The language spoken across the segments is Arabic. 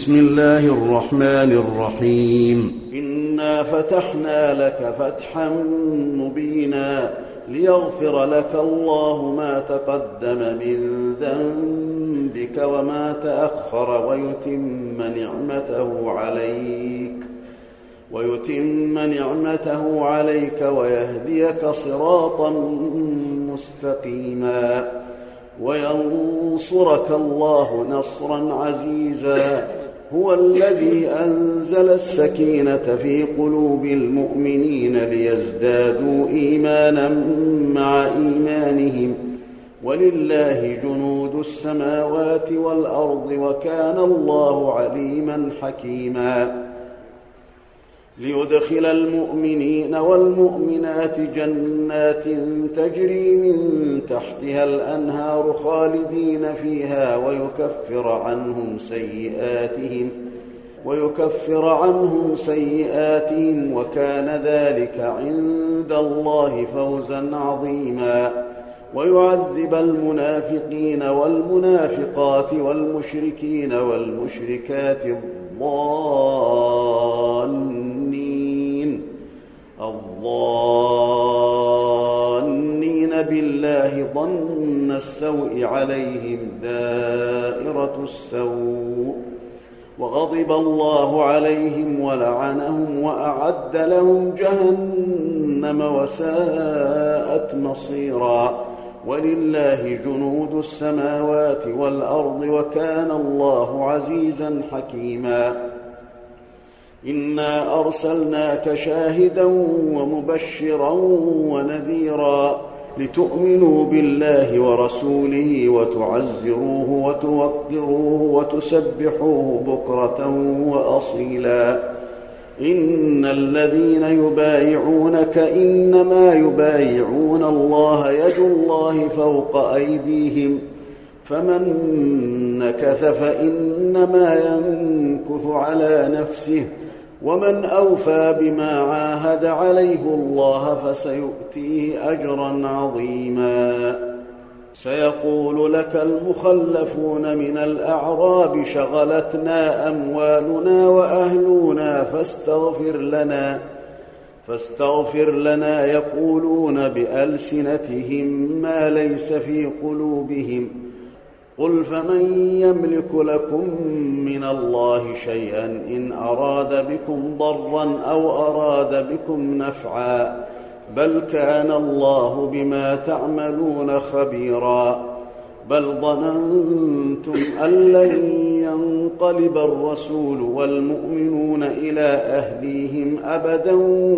بسم الله الرحمن الرحيم إنا فتحنا لك فتحا مبينا ليغفر لك الله ما تقدم من ذنبك وما تأخر ويتم نعمته عليك ويهديك صراطا مستقيما وينصرك الله نصرا عزيزا. هو الذي أنزل السكينة في قلوب المؤمنين ليزدادوا إيمانا مع إيمانهم ولله جنود السماوات والأرض وكان الله عليما حكيما. ليدخل المؤمنين والمؤمنات جنات تجري من تحتها الأنهار خالدين فيها ويكفر عنهم سيئاتهم وكان ذلك عند الله فوزا عظيما. ويعذب المنافقين والمنافقات والمشركين والمشركات الظانين بالله ظن السوء عليهم دائرة السوء وغضب الله عليهم ولعنهم وأعد لهم جهنم وساءت مصيرا. ولله جنود السماوات والأرض وكان الله عزيزا حكيما. إنا أرسلناك شاهدا ومبشرا ونذيرا لتؤمنوا بالله ورسوله وتعزروه وتوقروه وتسبحوه بكرة وأصيلا. إن الذين يبايعونك إنما يبايعون الله يد الله فوق أيديهم فمن نكث فإنما ينكث على نفسه ومن أوفى بما عاهد عليه الله فسيؤتيه أجرا عظيما. سيقول لك المخلفون من الأعراب شغلتنا أموالنا وأهلنا فاستغفر لنا يقولون بألسنتهم ما ليس في قلوبهم قل فمن يملك لكم من الله شيئا إن أراد بكم ضرا أو أراد بكم نفعا بل كان الله بما تعملون خبيرا. بل ظننتم أن لن ينقلب الرسول والمؤمنون إلى أهليهم أبدا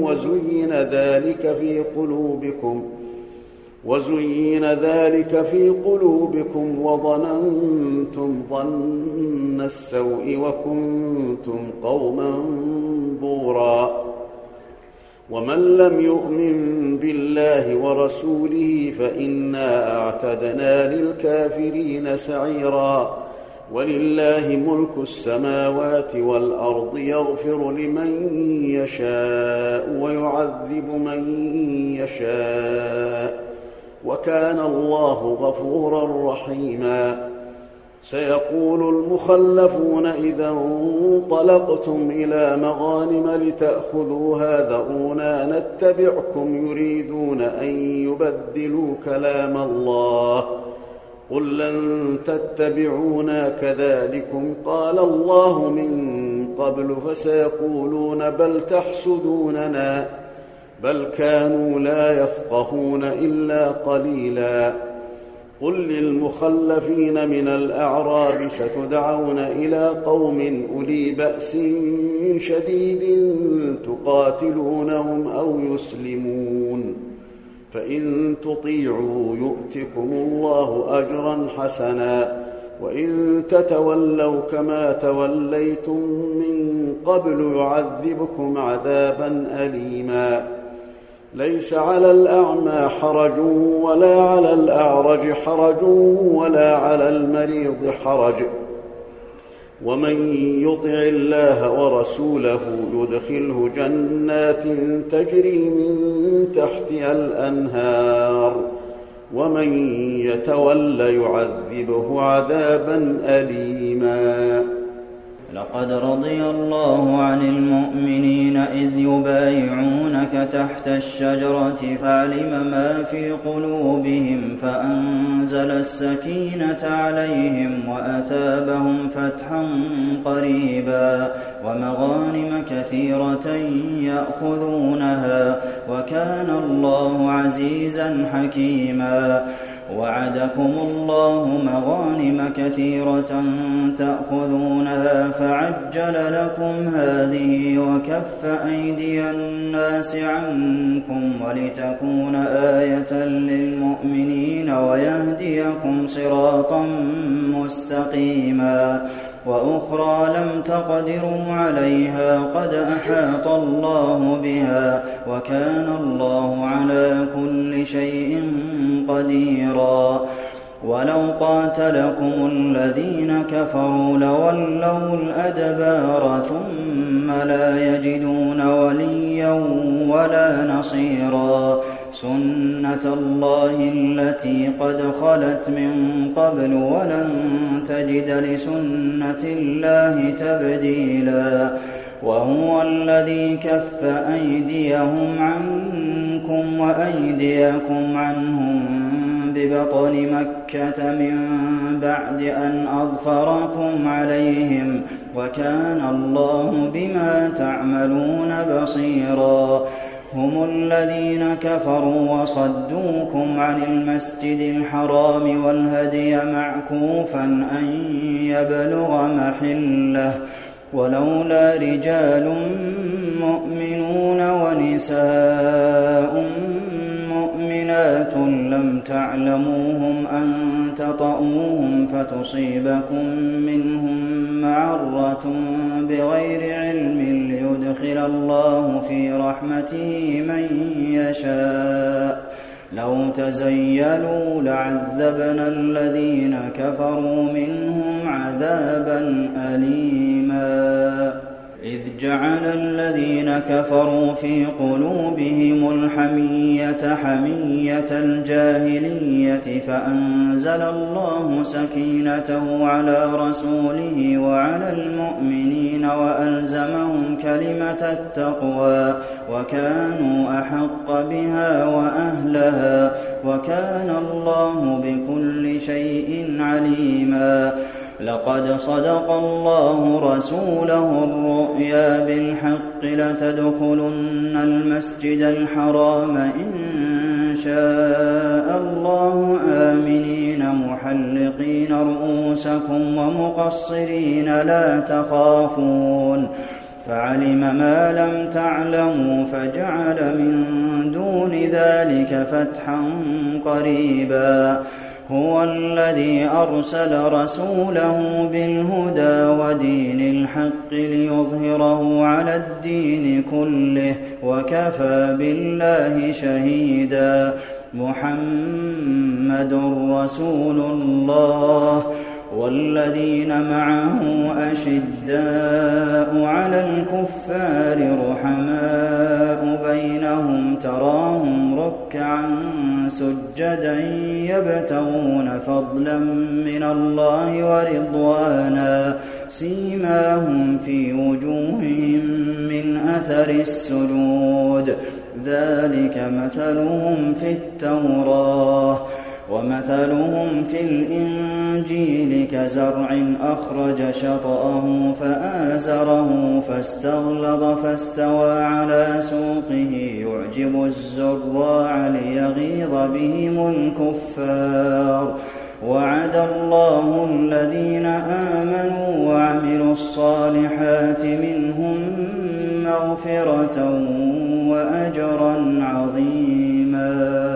وزين ذلك في قلوبكم وظننتم ظن السوء وكنتم قوما بورا. ومن لم يؤمن بالله ورسوله فإنا أعتدنا للكافرين سعيرا. ولله ملك السماوات والأرض يغفر لمن يشاء ويعذب من يشاء وكان الله غفورا رحيما. سيقول المخلفون إذا انطلقتم إلى مغانم لتأخذوها ذرونا نتبعكم يريدون أن يبدلوا كلام الله قل لن تتبعونا كذلكم قال الله من قبل فسيقولون بل تحسدوننا بل كانوا لا يفقهون إلا قليلا. قل للمخلفين من الأعراب ستدعون إلى قوم أولي بأس شديد تقاتلونهم أو يسلمون فإن تطيعوا يؤتكم الله أجرا حسنا وإن تتولوا كما توليتم من قبل يعذبكم عذابا أليما. ليس على الأعمى حرج ولا على الأعرج حرج ولا على المريض حرج ومن يطع الله ورسوله يدخله جنات تجري من تحتها الأنهار ومن يتول يعذبه عذابا أليما. لقد رضي الله عن المؤمنين إذ يبايعونك تحت الشجرة فعلم ما في قلوبهم فأنزل السكينة عليهم وأثابهم فتحا قريبا ومغانم كثيرة يأخذونها وكان الله عزيزا حكيما وعدكم الله مغانم كثيرة تأخذونها فعجل لكم هذه وكف أيدي الناس عنكم ولتكون آية للمؤمنين ويهديكم صراطا مستقيما وأخرى لم تقدروا عليها قد أحاط الله بها وكان الله على كل شيء قديرا ولو قاتلكم الذين كفروا لولوا الأدبار ثم لا يجدون وليا ولا نصيرا سنة الله التي قد خلت من قبل ولن تجد لسنة الله تبديلا وهو الذي كف أيديهم عنكم وأيديكم عنهم ببطن مكة من بعد أن أظفركم عليهم وكان الله بما تعملون بصيرا هم الذين كفروا وصدوكم عن المسجد الحرام والهدي معكوفا أن يبلغ محله ولولا رجال مؤمنون ونساء مؤمنات لم تعلموهم أن تطؤوهم فتصيبكم منهم معرة بغير علم ليدخل الله في رحمته من يشاء لو تزيلوا لعذبنا الذين كفروا منهم عذابا أليما إذ جعل الذين كفروا في قلوبهم الحمية حمية الجاهلية فأنزل الله سكينته على رسوله وعلى المؤمنين وألزمهم كلمة التقوى وكانوا أحق بها وأهلها وكان الله بكل شيء عليما لقد صدق الله رسوله الرؤيا بالحق لتدخلن المسجد الحرام إن شاء الله آمنين محلقين رؤوسكم ومقصرين لا تخافون فعلم ما لم تعلموا فجعل من دون ذلك فتحا قريبا هو الذي أرسل رسوله بالهدى ودين الحق ليظهره على الدين كله وكفى بالله شهيدا محمد رسول الله والذين معه أشداء على الكفار رحماء بينهم تراهم ركعا سجدا يبتغون فضلا من الله ورضوانا سيماهم في وجوههم من أثر السجود ذلك مثلهم في التوراة ومثلهم في الإنجيل كزرع أخرج شطأه فآزره فاستغلظ فاستوى على سوقه يعجب الزراع ليغيظ بهم الكفار وعد الله الذين آمنوا وعملوا الصالحات منهم مغفرة وأجرا عظيما